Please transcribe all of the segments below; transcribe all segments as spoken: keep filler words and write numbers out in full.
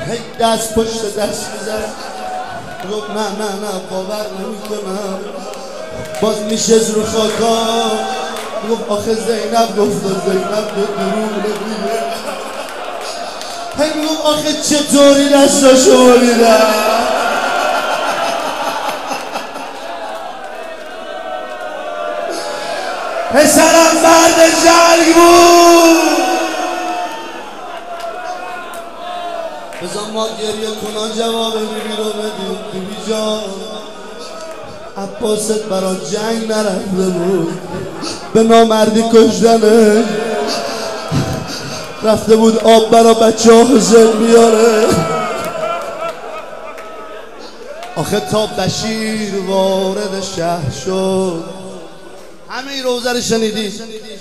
هی دست پشت دست میزد گفت نه نه نه باور نمی کنم باز میشه رو خاکا گفت آخه زینب گفت زینب به دروغ نمیگه هی میگفت آخه چطوری دستاشو بریدم پسرم مرد جنگ بود بزن ما گریه کنان جواب بیبی رو بدیم بیبی جان عباست برا جنگ نرفته بود به نامردی کشتنه رفته بود آب برا بچه ها حسین بیاره آخه تا بشیر وارد شهر شد همه این روزه رو شنیدی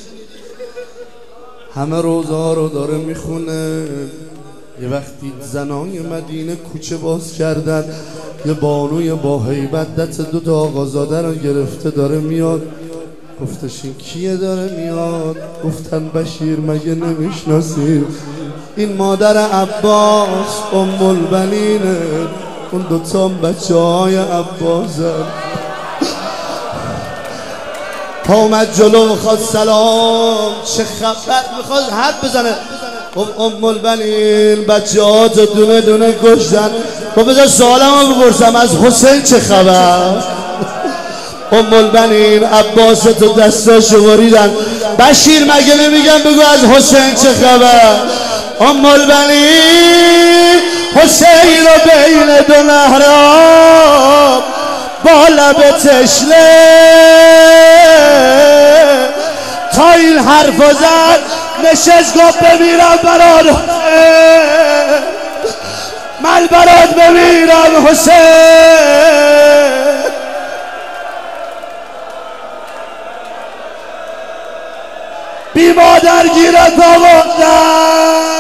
همه روزه ها رو داره میخونه یه وقتی زنای مدینه کوچه باز کردن یه بانوی با هیبت دست دو تا آقازاده رو گرفته داره میاد گفتش این کیه داره میاد گفتن بشیر مگه نمیشناسی این مادر عباس ام البنینه اون دوتا بچه های عباسن تا اومد جلو میخواد سلام چه خبر میخواد حد بزنه گفت ام البنین بچه ها تو دونه دونه کشتن گفت بذار سوالم رو بپرسم از حسین چه خبر ام البنین عباس تو دستاشو بریدن بشیر مگه نمیگم بگو از حسین چه خبر ام البنین حسین رو بین دو نهر آب با لب تشنه تا این حرف زد نشست گفت بمیرم برات من برات بمیرم حسین بی مادر گیرت آوردن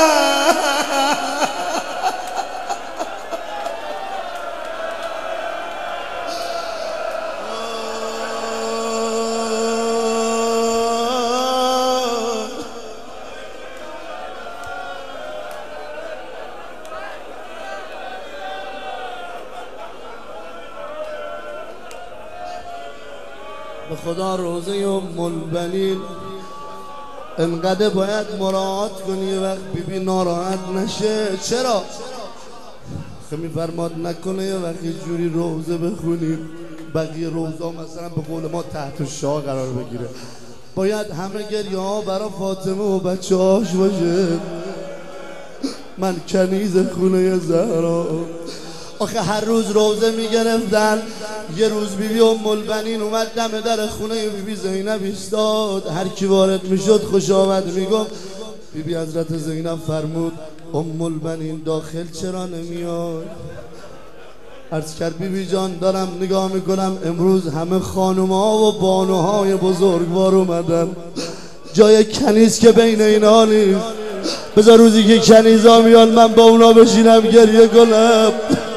به خدا روزه ام البنین انقدر باید مراعات کنی وقت بیبی ناراحت نشه چرا؟ خب میفرماد نکنه یه وقت یه جوری روزه بخونیم بقیه روزه مثلا به قول ما تحت شاه قرار بگیره باید همه گریه ها برای فاطمه و بچه هاش باشه من کنیز خونه زهرا آخه هر روز روزه میگرفتن یه روز بیبی ام البنین اومد دم در خونه بیبی زینب ایستاد هر کی وارد میشد خوش آمد میگفت بیبی حضرت زینب فرمود ام البنین داخل چرا نمیاد عرض کرد بیبی جان دارم نگاه میکنم امروز همه خانوما و بانوهای بزرگوار اومدن جای کنیز که بین اینا نیست بذار روزی که کنیزا میان من با اونا بشینم گریه کنم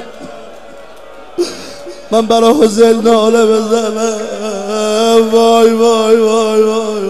من برای حسین ناله بزنم وای وای وای وای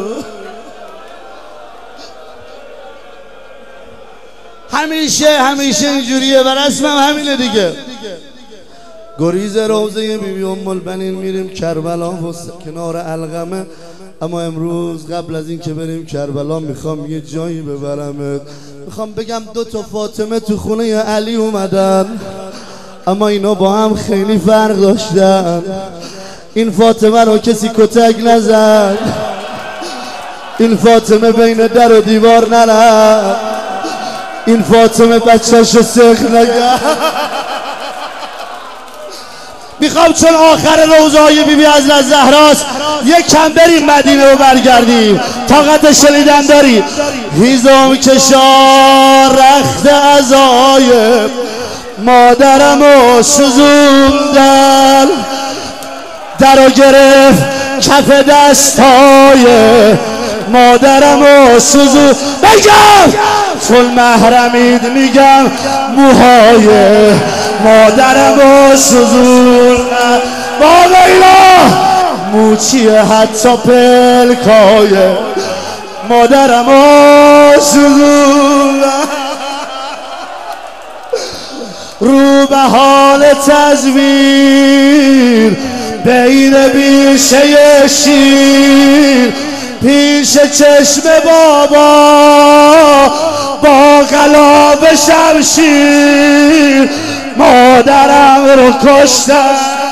همیشه همیشه اینجوریه و رسمم همینه دیگه گریز روزه بیبی ام البنین میریم کربلا و کنار علقمه اما امروز قبل از این که بریم کربلا میخوام یه جایی ببرمت میخوام بگم دو تا فاطمه تو خونه علی اومدن اما اینا با هم خیلی فرق داشتن این فاطمه رو کسی کتک نزد این فاطمه بین در و دیوار نرفت این فاطمه بچه‌شو سخت نگه میخوام چون آخر روزهای بیبی حضرت زهراست یک کم بریم مدینه رو برگردیم طاقت شنیدن داری هیزم کشا رخت عزای مادرم و سوزوندن در و گرفت کف دستای مادرم و سوزون بگم چون محرمید میگم موهای مادرم و سوزوندن بابا اینا موچیه حتی پلکای مادرم و سوزوندن تو به حال تزویر بین بیشه شیر پیش چشم بابا با غلاب شمشیر مادرم رو کشتن